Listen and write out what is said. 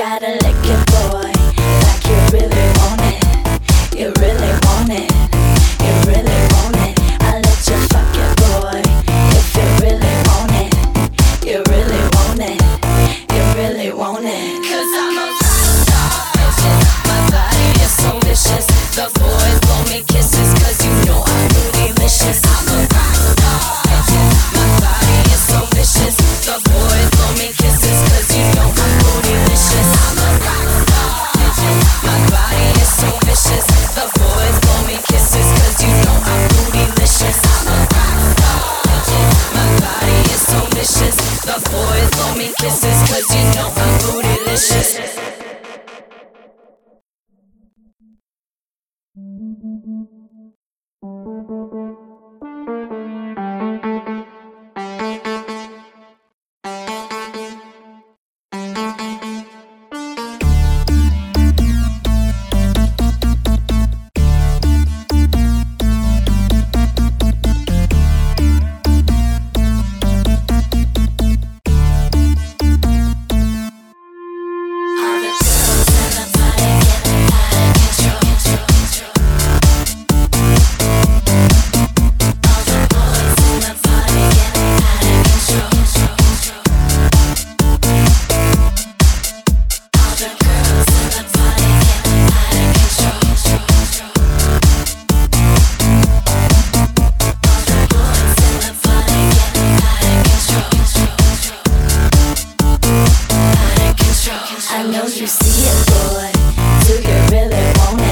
gotta lick it, boy, like you really want it. You really want it. You really want it. I'll let you fuck it, boy, if you really want it. You really want it. You really want it. 'Cause I'm a rockstar, bitches. My body is so vicious. The boys blow me kisses 'cause you know I'm bootylicious. I'm a rockstar, bitches. My body is so vicious. The boys blow me kisses 'cause you know I'm bootylicious. I'm a rockstar, bitches. My body is so vicious. The boys blow me kisses 'cause you know I'm bootylicious. I'm a rockstar, bitches. My body is so vicious. The boys blow me kisses 'cause you know I'm bootylicious. I know you see it, boy. Do you really want it?